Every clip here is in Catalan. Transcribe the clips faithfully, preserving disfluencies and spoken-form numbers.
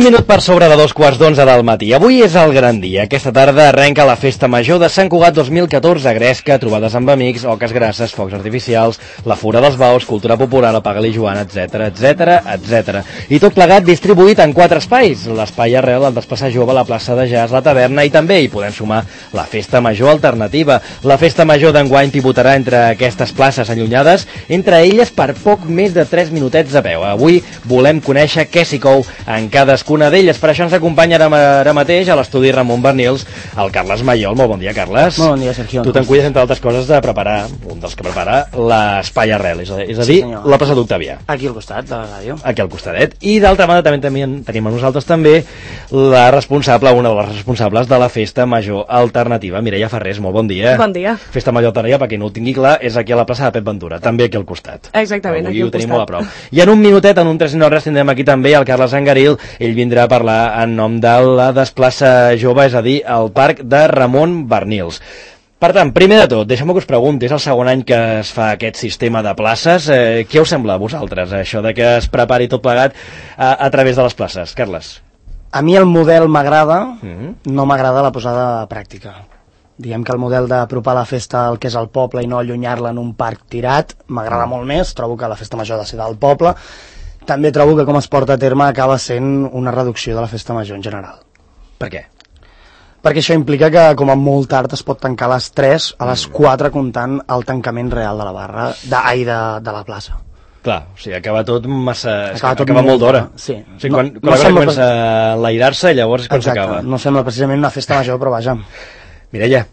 minut per sobre de dos quarts d'onze del matí. Avui és el gran dia. Aquesta tarda arrenca la Festa Major de Sant Cugat dos mil catorze. Gresca, trobades amb amics, oques grasses, focs artificials, la Fura dels Baus, cultura popular, apaga-li Joan, etcètera, etcètera, etcètera. I tot plegat distribuït en quatre espais. L'espai arrel, el Desplaçar Jove, la plaça de jazz, la taverna i també hi podem sumar la Festa Major alternativa. La Festa Major d'enguany pivotarà entre aquestes places allunyades, entre elles per poc més de tres minutets a peu. Avui volem conèixer què s'hi cou en cadascuna d'elles. Per això ens acompanya ara, ara mateix a l'estudi Ramon Bernils el Carles Mayol. Molt bon dia, Carles. Molt bon dia, Sergio. Tu te'n cuides, entre altres coses, de preparar, un dels que prepara, l'espai arrel, és a, és a dir, Sí, senyor. la plaça d'Octavià. Aquí al costat de la ràdio. Aquí al costadet. I d'altra banda també tenim, tenim a nosaltres també la responsable, una de les responsables de la Festa Major Alternativa, Mireia Ferrés. Molt bon dia. Bon dia. Festa Major Alternativa, per qui no ho tingui clar, és aquí a la plaça de Pep Ventura, també aquí al costat. Exactament, Avui aquí al ho tenim costat. molt a prop. I en un minutet, en un tres i no res, tindrem aquí també el Carles Angaril. Ell vindrà a parlar en nom de la Desplaça Jove, és a dir, el parc de Ramon Bernils. Per tant, primer de tot, deixeu-me que us pregunti, és el segon any que es fa aquest sistema de places. Eh, què us sembla a vosaltres, això de que es prepari tot plegat a, a través de les places? Carles? A mi el model m'agrada, Mm-hmm. no m'agrada la posada a pràctica. Diguem que el model d'apropar la festa al que és el poble i no allunyar-la en un parc tirat m'agrada molt més. Trobo que la festa major ha de ser del poble. També trobo que com es porta a terme acaba sent una reducció de la festa major en general. Per què? Perquè això implica que com a molt tard es pot tancar a les tres, a les quatre comptant el tancament real de la barra, de, ai, de, de la plaça. Clar, o sigui, acaba tot massa... Acaba Acaba, tot acaba molt molt d'hora. d'hora, sí. O sigui, No- quan, no quan la cosa sembla comença a enlairar-se, llavors és quan Exacte, s'acaba. no sembla precisament una festa major, però vaja. Mireia.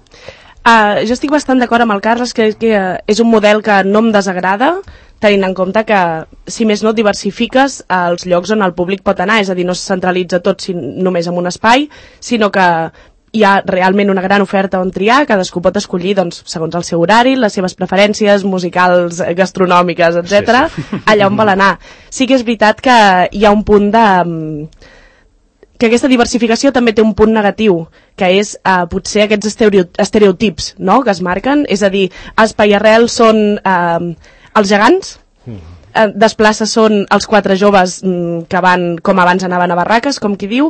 Uh, jo estic bastant d'acord amb el Carles, que, que uh, és un model que no em desagrada, tenint en compte que, si més no, diversifiques els llocs on el públic pot anar, és a dir, no es centralitza tot si, només en un espai, sinó que hi ha realment una gran oferta on triar, cadascú pot escollir, doncs, segons el seu horari, les seves preferències musicals, gastronòmiques, etcètera, sí, sí. allà on vol anar. Sí que és veritat que hi ha un punt de... que aquesta diversificació també té un punt negatiu, que és eh, potser aquests estereo estereotips, no?, que es marquen, és a dir, Espai Arrel són eh, els gegants, eh, Desplaça són els quatre joves mm, que van, com abans anaven a barraques, com qui diu,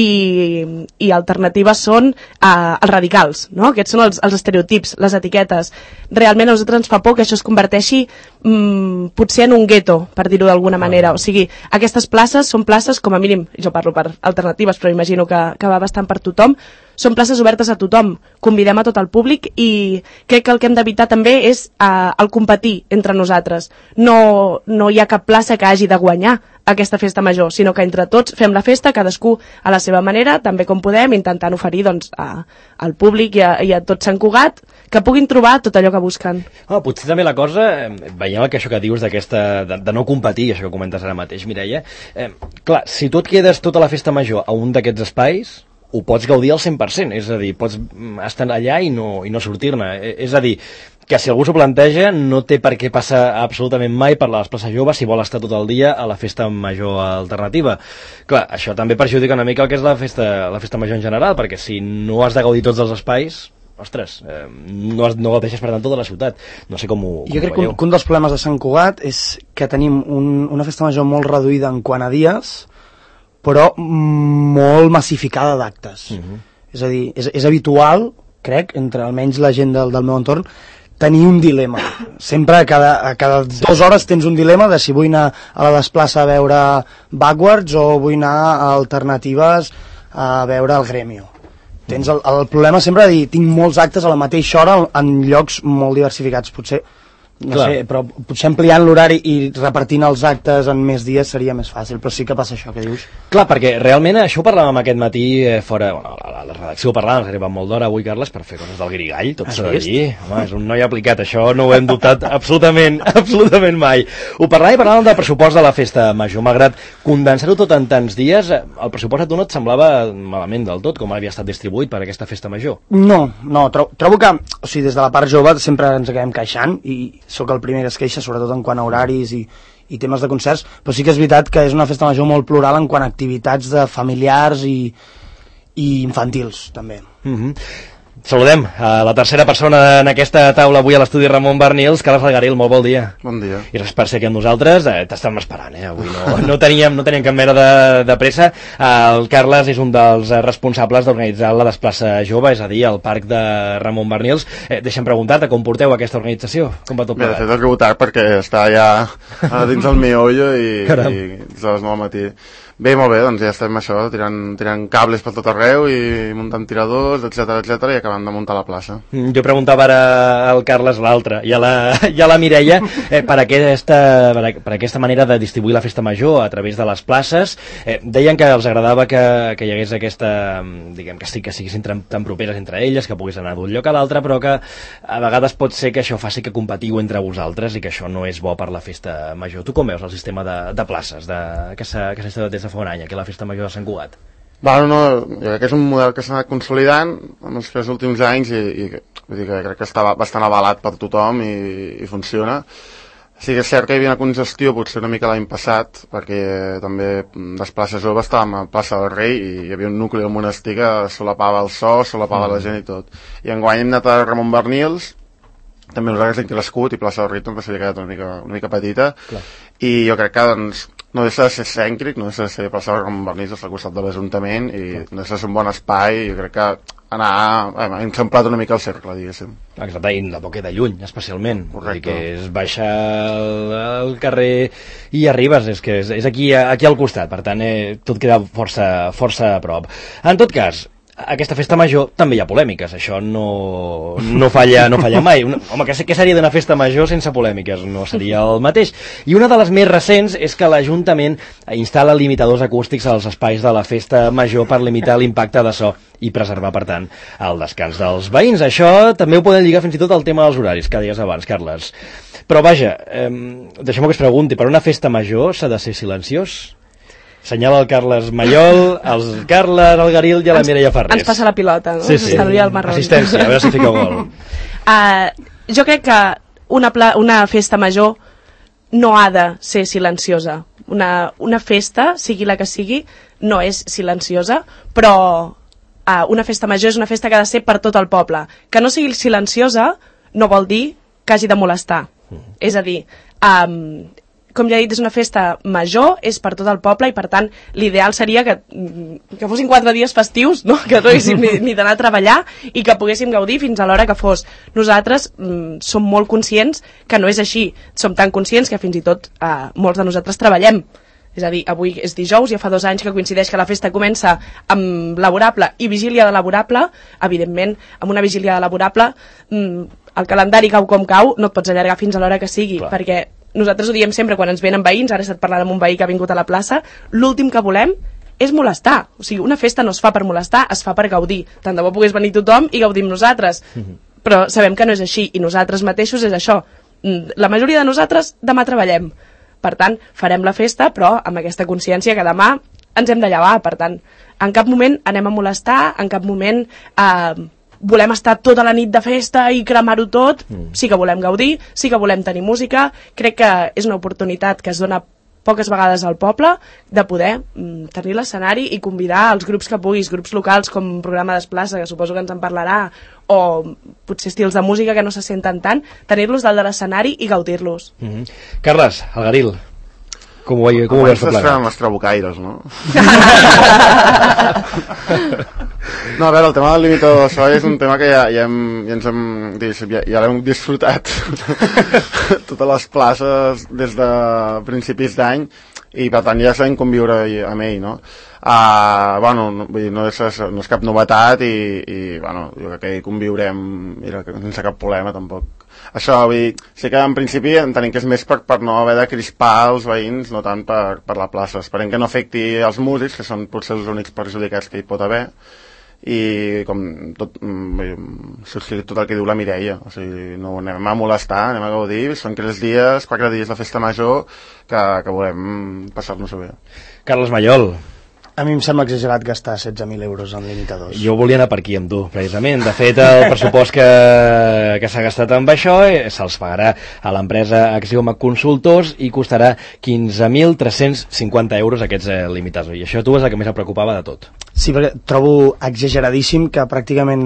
i, i alternatives són eh, els radicals, no? Aquests són els, els estereotips, les etiquetes. Realment a nosaltres ens fa por que això es converteixi mm, potser en un gueto, per dir-ho d'alguna manera. O sigui, aquestes places són places, com a mínim, jo parlo per alternatives, però imagino que, que va bastant per tothom, són places obertes a tothom, convidem a tot el públic i crec que el que hem d'evitar també és uh, el competir entre nosaltres. No, no hi ha cap plaça que hagi de guanyar aquesta festa major, sinó que entre tots fem la festa, cadascú a la seva manera, també com podem, intentant oferir doncs, a, al públic i a, i a tot Sant Cugat que puguin trobar tot allò que busquen. Oh, potser també la cosa, eh, veient el que això que dius d'aquesta de, de no competir, això que comentes ara mateix, Mireia, eh, clar, si tu et quedes tota la festa major a un d'aquests espais, ho pots gaudir al cent per cent, és a dir, pots estar allà i no, i no sortir-ne. És a dir, que si algú s'ho planteja no té per què passar absolutament mai per les places joves si vol estar tot el dia a la festa major alternativa. Clar, això també perjudica una mica el que és la festa, la festa major en general, perquè si no has de gaudir tots els espais, ostres, eh, no, has, no gaudeixes per tant tota la ciutat. No sé com ho, com Jo crec ho que un, que un dels problemes de Sant Cugat és que tenim un, una festa major molt reduïda en quant a dies, però molt massificada d'actes. Uh-huh. És a dir, és, és habitual, crec, entre almenys la gent del, del meu entorn, tenir un dilema. Sempre a cada, a cada sí. dues hores tens un dilema de si vull anar a la Desplaça a veure Backwards o vull anar a alternatives a veure el Gremio. Tens el, el problema sempre de dir, tinc molts actes a la mateixa hora en llocs molt diversificats. Potser, no Clar. sé, però potser ampliant l'horari i repartint els actes en més dies seria més fàcil, però sí que passa això que dius. Clar, perquè realment això ho parlàvem aquest matí eh, fora, bueno, la, la redacció ho parlàvem, ens arriba molt d'hora avui, Carles, per fer coses del grigall, tot s'ha de dir. Home, és un noi aplicat, això no ho hem dubtat absolutament, absolutament mai. Ho parlàvem i parlàvem del pressupost de la festa major, malgrat condensar-ho tot en tants dies, el pressupost a tu no et semblava malament del tot, com havia estat distribuït per aquesta festa major? No, no, tro trobo que, o sigui, des de la part jove sempre ens acabem queixant, i sóc el primer que es queixa, sobretot en quant a horaris i, i temes de concerts, però sí que és veritat que és una festa major molt plural en quant a activitats de familiars i, i infantils, també. Mm-hmm. Saludem a la tercera persona en aquesta taula avui a l'estudi Ramon Barnils, Carles Algaril, molt bon dia. Bon dia. I res per ser aquí amb nosaltres, eh, t'estàvem esperant, eh? Avui no, no, teníem, no teníem cap mena de, de pressa. El Carles és un dels responsables d'organitzar la Desplaça Jove, és a dir, el parc de Ramon Barnils. Eh, deixa'm preguntar-te, com porteu aquesta organització? Com va tot plegat? Bé, de fet, has debutat perquè està ja dins el meollo i, i des de les nou al matí. Bé, molt bé, doncs ja estem això, tirant, tirant cables per tot arreu i muntant tiradors, etcètera, etcètera, i acabant de muntar la plaça. Jo preguntava ara al Carles l'altre i a la, i a la Mireia eh, per, aquesta, per, per aquesta manera de distribuir la festa major a través de les places. Eh, deien que els agradava que, que hi hagués aquesta, diguem que sí, que siguessin tan, tan properes entre elles, que pogués anar d'un lloc a l'altre, però que a vegades pot ser que això faci que competiu entre vosaltres i que això no és bo per la festa major. Tu com veus el sistema de, de places de, que s'ha instal·lat des de fa un any aquí a la festa major de Sant Cugat? Bueno, no, jo crec que és un model que s'ha anat consolidant en els tres últims anys i, i vull dir que crec que està bastant avalat per tothom i, i funciona. Sí que és cert que hi havia una congestió potser una mica l'any passat, perquè també Desplaça Jove estàvem a Plaça del Rei i hi havia un nucli del monestir que solapava el so, solapava mm. la gent i tot. I enguany hem anat a Ramon Barnils, també nosaltres hem crescut i Plaça del Rei també s'havia quedat una mica, una mica petita. Clar. I jo crec que doncs no deixa de ser cèntric, no deixa de ser Plaça Ramon Barnils al costat de l'Ajuntament i no deixa de ser un bon espai i jo crec que anar, hem eixamplat una mica el cercle, diguéssim. Exacte, i no poc de lluny, especialment. Correcte. Que és baixar el, el carrer i arribes, és que és, és aquí, aquí al costat, per tant eh, tot queda força, força a prop. En tot cas, aquesta festa major també hi ha polèmiques, això no, no, falla, no falla mai. Una, home, què, què seria d'una festa major sense polèmiques? No seria el mateix. I una de les més recents és que l'Ajuntament instal·la limitadors acústics als espais de la festa major per limitar l'impacte de so i preservar, per tant, el descans dels veïns. Això també ho poden lligar fins i tot al tema dels horaris, que deies abans, Carles. Però vaja, eh, deixem-me que es pregunti, per una festa major s'ha de ser silenciós? Senyala el Carles Mallol, el Carles Algaril i a la Mireia Farrés. Ens passa la pilota, no? Sí, sí. El marrón. Assistència, a veure si fica gol. Uh, jo crec que una, pla, una festa major no ha de ser silenciosa. Una, una festa, sigui la que sigui, no és silenciosa, però uh, una festa major és una festa que ha de ser per tot el poble. Que no sigui silenciosa no vol dir que hagi de molestar. Mm. És a dir, um, com ja he dit, és una festa major, és per tot el poble i, per tant, l'ideal seria que, que fossin quatre dies festius, no? Que no haguéssim ni, ni d'anar a treballar i que poguéssim gaudir fins a l'hora que fos. Nosaltres mm, som molt conscients que no és així. Som tan conscients que fins i tot eh, molts de nosaltres treballem. És a dir, avui és dijous, ja fa dos anys que coincideix que la festa comença amb laborable i vigília de laborable. Evidentment, amb una vigília de laborable, mm, el calendari cau com cau, no et pots allargar fins a l'hora que sigui, clar. Perquè nosaltres ho diem sempre quan ens venen veïns, ara he estat parlant amb un veí que ha vingut a la plaça, l'últim que volem és molestar. O sigui, una festa no es fa per molestar, es fa per gaudir. Tant de bo pogués venir tothom i gaudim nosaltres. Mm-hmm. Però sabem que no és així, i nosaltres mateixos és això. La majoria de nosaltres demà treballem. Per tant, farem la festa, però amb aquesta consciència que demà ens hem de llevar. Per tant, en cap moment anem a molestar, en cap moment eh, volem estar tota la nit de festa i cremar-ho tot. Mm. Sí que volem gaudir, sí que volem tenir música. Crec que és una oportunitat que es dona poques vegades al poble de poder mm, tenir l'escenari i convidar els grups que puguis, grups locals com Programa Desplaça, que suposo que ens en parlarà, o potser estils de música que no se senten tant, tenir-los dalt de l'escenari i gaudir-los. Mm-hmm. Carles Algaril, com ho, com ho veus tot plegat? Amb els trabucaires, no? No, a veure, el tema del limitador de so és un tema que ja, ja, hem, ja ens hem, ja, ja l'hem disfrutat totes les places des de principis d'any i per tant ja sabem conviure amb ell, no? Uh, bueno, no, vull dir, no, és, no és cap novetat i, i bueno, jo crec que hi conviurem mira, sense cap problema tampoc. Això, vull dir, sí que en principi entenem que és més per, per no haver de crispar els veïns, no tant per, per la plaça. Esperem que no afecti els músics, que són potser els únics perjudicats que hi pot haver, i com tot, subscriure tot el que diu la Mireia, o sigui, no anem a molestar, anem a gaudir, són tres dies, quatre dies de festa major que, que volem passar-nos-ho bé. Carles Mallol. A mi em sembla exagerat gastar setze mil euros en limitadors. Jo volia anar per aquí amb tu, precisament. De fet, el pressupost que, que s'ha gastat amb això eh, se'ls pagarà a l'empresa Axioma Consultors i costarà quinze mil tres-cents cinquanta euros aquests eh, limitadors. I això a tu és el que més em preocupava de tot. Sí, perquè trobo exageradíssim que pràcticament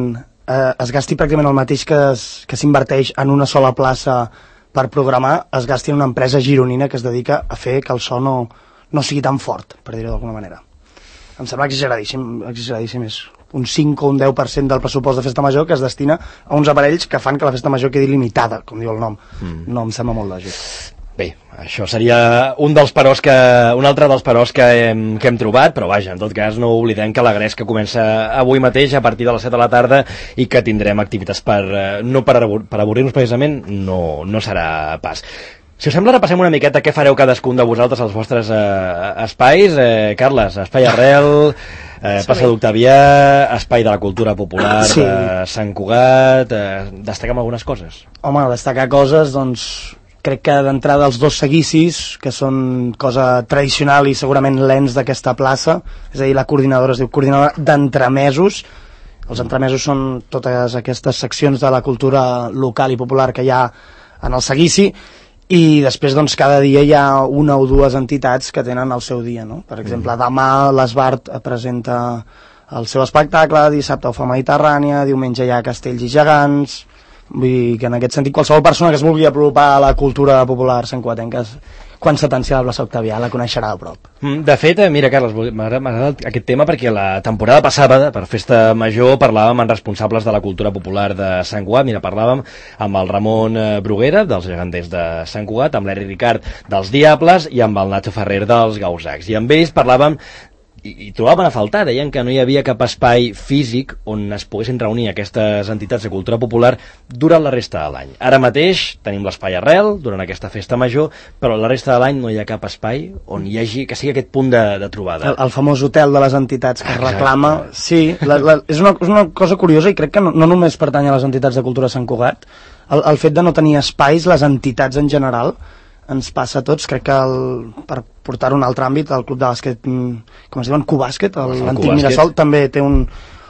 eh, es gasti pràcticament el mateix que, es, que s'inverteix en una sola plaça per programar, es gasti en una empresa gironina que es dedica a fer que el so no, no sigui tan fort, per dir-ho d'alguna manera. Em sembla exageradíssim, exageradíssim, és un cinc o un deu per cent del pressupost de festa major que es destina a uns aparells que fan que la festa major quedi limitada, com diu el nom. Mm. No em sembla molt lògic. Bé, això seria un dels peròs que, un altre dels peròs que hem, que hem trobat, però vaja, en tot cas no oblidem que la Gresca comença avui mateix a partir de les set de la tarda i que tindrem activitats per, no per, per avorrir-nos precisament, no, no serà pas. Si us sembla, repassem una miqueta què fareu cadascun de vosaltres als vostres eh, espais. Eh, Carles, Espai Arrel, eh, Passa d'Octavià, Espai de la Cultura Popular, sí. eh, Sant Cugat... Eh, destaquem algunes coses. Home, destacar coses, doncs... Crec que d'entrada els dos seguicis, que són cosa tradicional i segurament lents d'aquesta plaça, és a dir, la coordinadora es diu coordinadora d'entremesos. Els entremesos són totes aquestes seccions de la cultura local i popular que hi ha en el seguici, i després doncs cada dia hi ha una o dues entitats que tenen el seu dia, no? Per exemple, demà l'Esbart presenta el seu espectacle, dissabte ho fa Mediterrània, diumenge hi ha Castells i Gegants. Vull dir que en aquest sentit qualsevol persona que es vulgui apropar a la cultura popular santcugatenca, quan s'atencia a la plaça Octavià la coneixerà a prop. De fet, mira Carles, m'agrada aquest tema perquè la temporada passada, per Festa Major, parlàvem amb responsables de la cultura popular de Sant Cugat. Mira, parlàvem amb el Ramon Bruguera, dels geganters de Sant Cugat, amb l'Eri Ricard dels Diables i amb el Nacho Ferrer dels Gausacs. I amb ells parlàvem i, i trobaven a faltar, deien que no hi havia cap espai físic on es poguessin reunir aquestes entitats de cultura popular durant la resta de l'any. Ara mateix tenim l'Espai Arrel durant aquesta Festa Major, però la resta de l'any no hi ha cap espai on hi hagi, que sigui aquest punt de, de trobada. El, el famós hotel de les entitats que Exacte. reclama... Sí, la, la, és, una, és una cosa curiosa i crec que no, no només pertany a les entitats de cultura de Sant Cugat. El, el fet de no tenir espais, les entitats en general, ens passa a tots. Crec que el, per portar un altre àmbit, el club de bàsquet, com es diuen, Cubàsquet, l'antic Mirasol, també té un,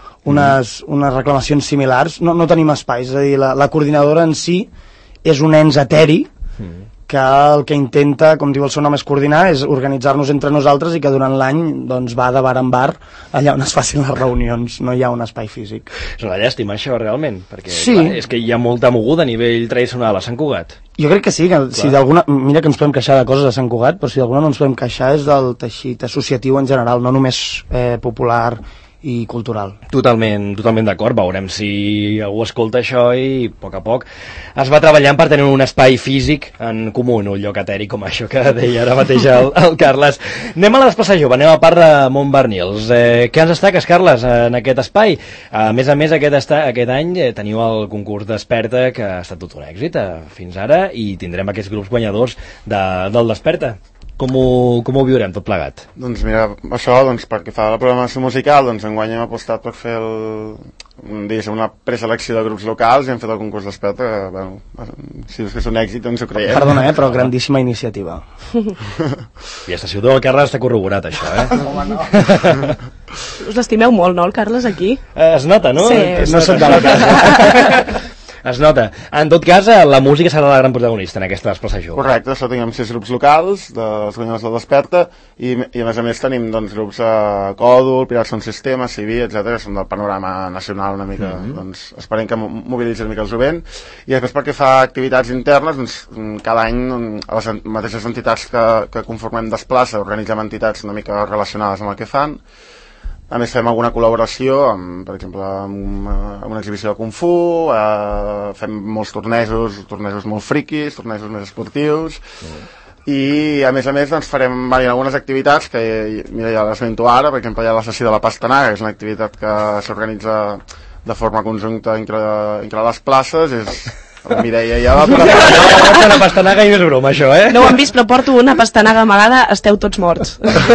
unes, mm. unes reclamacions similars. No, no tenim espais, és a dir, la, la coordinadora en si és un ens eteri mm. que el que intenta, com diu el seu nom, és coordinar, és organitzar-nos entre nosaltres i que durant l'any doncs, va de bar en bar allà on es facin les reunions, no hi ha un espai físic. És una llàstima això realment, perquè sí. clar, és que hi ha molta moguda a nivell tradicional a Sant Cugat. Jo crec que sí, que si d'alguna... Mira que ens podem queixar de coses a Sant Cugat, però si d'alguna no ens podem queixar és del teixit associatiu en general, no només eh, popular i cultural. Totalment, totalment d'acord. Veurem si algú escolta això i a poc a poc es va treballant per tenir un espai físic en comú, un lloc eteri com això que deia ara mateix el, el Carles. Anem a l'Esplaça Jove, anem a part de Montbernils. Eh, què ens destaques, Carles, en aquest espai? A més a més, aquest, esta, aquest any eh, teniu el concurs Desperta, que ha estat tot un èxit eh, fins ara, i tindrem aquests grups guanyadors de, del Desperta. Com ho, com ho viurem tot plegat? Doncs mira, això, doncs, perquè fa la programació musical, doncs enguany hem apostat per fer el, diguéssim, una preselecció de grups locals i hem fet el concurs Desperta, que, bueno, si és que és un èxit, doncs ho creiem. Perdona, eh, però grandíssima iniciativa. I a Estació del Carles està corroborat, això, eh? Home, no. Us l'estimeu molt, no, el Carles, aquí? Eh, es nota, no? Sí. Es no soc de la casa. Es nota. En tot cas, la música serà la gran protagonista en aquesta Esplaça Jove. Correcte, això tenim sis grups locals, dels guanyadors del Desperta, i, i a més a més tenim doncs, grups a uh, Còdol, Pirats Son Sistema, Civí, etcètera, que són del panorama nacional una mica. Mm -hmm. Doncs esperem que mobilitzi una mica el jovent. I després, perquè fa activitats internes, doncs, cada any a les mateixes entitats que, que conformem Desplaça organitzem entitats una mica relacionades amb el que fan. A més fem alguna col·laboració, amb, per exemple, amb, amb una exhibició de Kung Fu, eh, fem molts tornejos, tornejos molt friquis, tornejos més esportius, mm. i a més a més doncs, farem bueno, algunes activitats que, mira, ja les mento ara, per exemple, hi ha la sessió de la pastanaga, que és una activitat que s'organitza de forma conjunta entre, entre les places, és... La Mireia ja va per una pastanaga i no és broma, això, eh? No ho han vist, però porto una pastanaga amagada, esteu tots morts.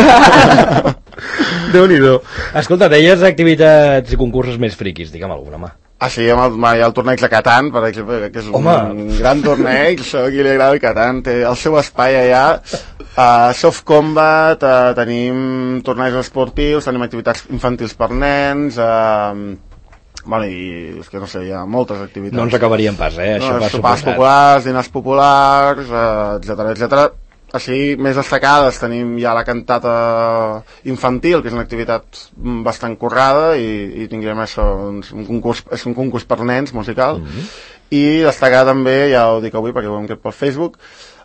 Déu-n'hi-do. Escolta, deies activitats i concursos més friquis, digue'm alguna, mà. Ah, sí, amb el, hi ha el torneig de Catan, per exemple, que és un, un gran torneig, això a qui li agrada el Catan, té el seu espai allà, uh, soft combat, uh, tenim tornejos esportius, tenim activitats infantils per nens, uh, bueno, i és que no sé, hi ha moltes activitats. No ens acabaríem pas, eh? Això no, va sopars populars, dinars populars, etcètera, etcètera. així més destacades tenim ja la cantata infantil, que és una activitat bastant currada, i, i tinguem això, doncs, un concurs, és un concurs per nens musical, mm-hmm. i destacar també, ja ho dic avui perquè ho hem fet pel Facebook,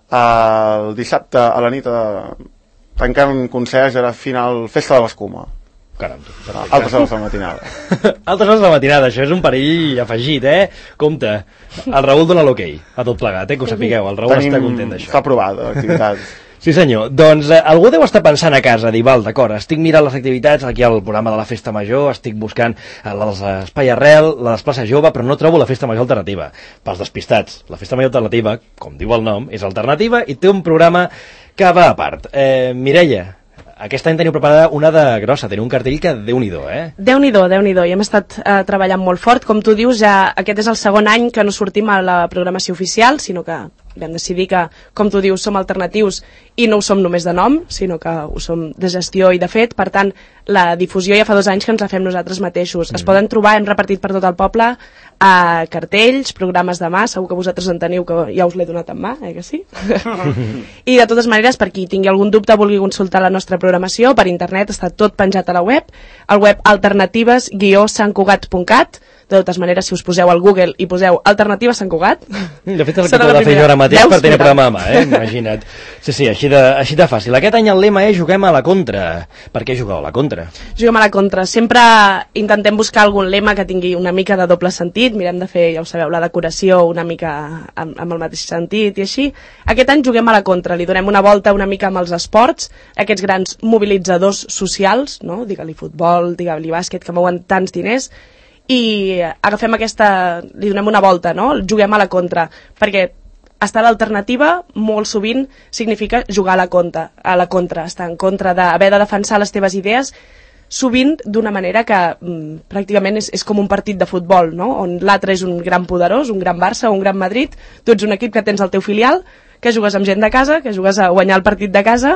el dissabte a la nit a, tancant concerts a la final Festa de l'Escuma. Caram, altres hores de la matinada. Altres hores de la matinada, això és un perill afegit, eh? Compte, el Raül dona l'hoquei a tot plegat, eh? Que ho sapigueu, el Raül Tenim... està content d'això. Està aprovat, l'activitat. Sí senyor, doncs eh, algú deu estar pensant a casa, dir, val, d'acord, estic mirant les activitats aquí al programa de la Festa Major, estic buscant eh, la dels Espai Arrel, la dels Plaça Jove, però no trobo la Festa Major alternativa. Pels despistats, la Festa Major alternativa, com diu el nom, és alternativa i té un programa que va a part. Eh, Mireia, aquest any teniu preparada una de grossa, teniu un cartell que Déu-n'hi-do, eh? Déu-n'hi-do, Déu-n'hi-do, i hem estat eh, treballant molt fort, com tu dius, ja aquest és el segon any que no sortim a la programació oficial, sinó que vam decidir que, com tu dius, som alternatius i no ho som només de nom, sinó que ho som de gestió i de fet. Per tant, la difusió ja fa dos anys que ens la fem nosaltres mateixos. Mm. Es poden trobar, hem repartit per tot el poble, a cartells, programes de mà, segur que vosaltres en teniu, que ja us l'he donat en mà, eh que sí? I de totes maneres, per qui tingui algun dubte, vulgui consultar la nostra programació, per internet està tot penjat a la web, al web alternatives guió sant cugat punt cat. De totes maneres, si us poseu al Google i poseu Alternativa Sant Cugat... De fet, és el que t'ho de fer jo ara mateix per tenir programa a mà, eh? Imagina't. Sí, sí, així de, així de fàcil. Aquest any el lema és juguem a la contra. Per què jugueu a la contra? Juguem a la contra. Sempre intentem buscar algun lema que tingui una mica de doble sentit. Mirem de fer, ja ho sabeu, la decoració una mica amb, amb el mateix sentit i així. Aquest any juguem a la contra. Li donem una volta una mica amb els esports, aquests grans mobilitzadors socials, no? Digue-li futbol, digue-li bàsquet, que mouen tants diners, i agafem aquesta, li donem una volta, no? Juguem a la contra, perquè estar a l'alternativa molt sovint significa jugar a la contra, a la contra, estar en contra d'haver de defensar les teves idees, sovint d'una manera que mm, pràcticament és, és com un partit de futbol, no? On l'altre és un gran poderós, un gran Barça o un gran Madrid, tu ets un equip que tens el teu filial, que jugues amb gent de casa, que jugues a guanyar el partit de casa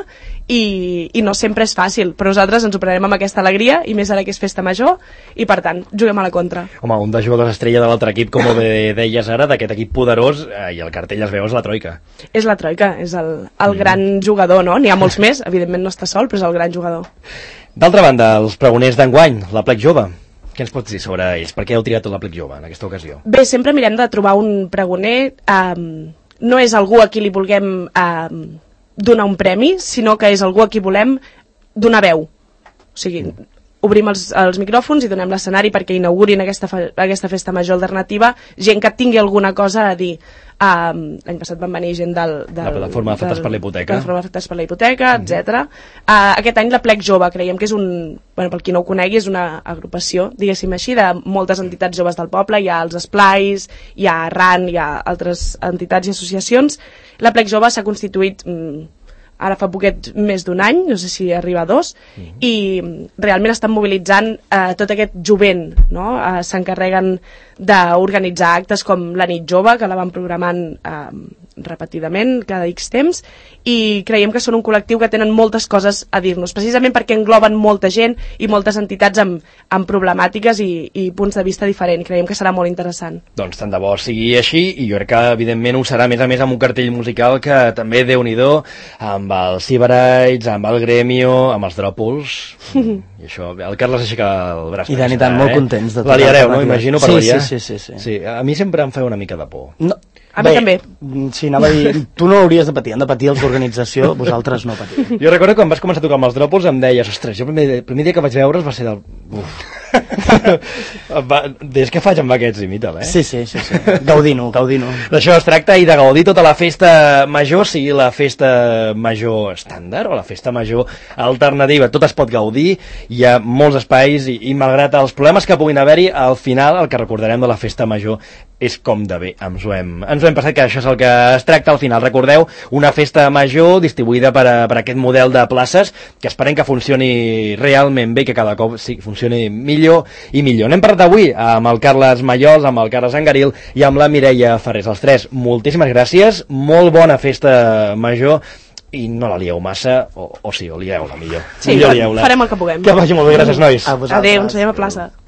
i, i no sempre és fàcil, però nosaltres ens ho prenem amb aquesta alegria i més ara que és festa major i per tant juguem a la contra. Home, un dels jugadors estrella de l'altre equip, com ho deies ara, d'aquest equip poderós, eh, i el cartell es veu, és la Troika. És la Troika, és el, el mm. gran jugador, no? N'hi ha molts més, evidentment no està sol, però és el gran jugador. D'altra banda, els pregoners d'enguany, la Plec Jove. Què ens pots dir sobre ells? Per què heu triat la Plec Jove en aquesta ocasió? Bé, sempre mirem de trobar un pregoner... Eh, no és algú a qui li vulguem eh, donar un premi, sinó que és algú a qui volem donar veu. O sigui, obrim els, els micròfons i donem l'escenari perquè inaugurin aquesta, aquesta festa major alternativa, gent que tingui alguna cosa a dir. Uh, l'any passat van venir gent del... del la plataforma Afectats per la Hipoteca. La plataforma Afectats per la Hipoteca, mm-hmm. etcètera. Uh, aquest any la Plec Jove, creiem que és un... Bueno, per qui no ho conegui, és una agrupació, diguéssim així, de moltes entitats joves del poble. Hi ha els Esplais, hi ha RAN, hi ha altres entitats i associacions. La Plec Jove s'ha constituït... Mm, ara fa poquet més d'un any, no sé si arriba a dos, mm-hmm. i realment estan mobilitzant eh, tot aquest jovent, no? Eh, s'encarreguen d'organitzar actes com la nit jove, que la van programant eh, repetidament cada X temps, i creiem que són un col·lectiu que tenen moltes coses a dir-nos, precisament perquè engloben molta gent i moltes entitats amb, amb problemàtiques i, i punts de vista diferents. Creiem que serà molt interessant. Doncs tant de bo sigui així, i jo crec que evidentment ho serà a més a més amb un cartell musical que també Déu-n'hi-do, amb els Sibarites, amb el Gremio, amb els Dròpols, i això, el Carles aixeca el braç. I tant, i tant, molt contents de tot. La liareu, no? Imagino, per sí, variar. Sí, sí, sí, sí. Sí, a mi sempre em fa una mica de por. No. A mi també. Sí, anava a dir, tu no hauries de patir, han de patir els d'organització, vosaltres no patiu. Jo recordo que quan vas començar a tocar amb els Dròpols em deies, ostres, jo el primer, el primer dia que vaig veure's va ser del... Uf. Des que faig amb aquests, imita'l, eh? Sí, sí, sí, sí. Gaudint-ho, gaudint-ho. D'això es tracta, i de gaudir tota la festa major, sigui la festa major estàndard o la festa major alternativa. Tot es pot gaudir, hi ha molts espais i, i malgrat els problemes que puguin haver-hi, al final el que recordarem de la festa major és com de bé ens ho hem, ens ho hem passat, que això és el que es tracta al final. Recordeu, una festa major distribuïda per, a, per aquest model de places, que esperem que funcioni realment bé, que cada cop sí, funcioni millor i millor. N'hem parlat avui amb el Carles Mallols, amb el Carles Angaril i amb la Mireia Ferrés. Els tres, moltíssimes gràcies, molt bona festa major, i no la lieu massa, o, o sí, o lieu-la millor. Sí, millor lieu-la. Farem el que puguem. Que vagi molt bé, gràcies, nois. Adéu, ens veiem a plaça.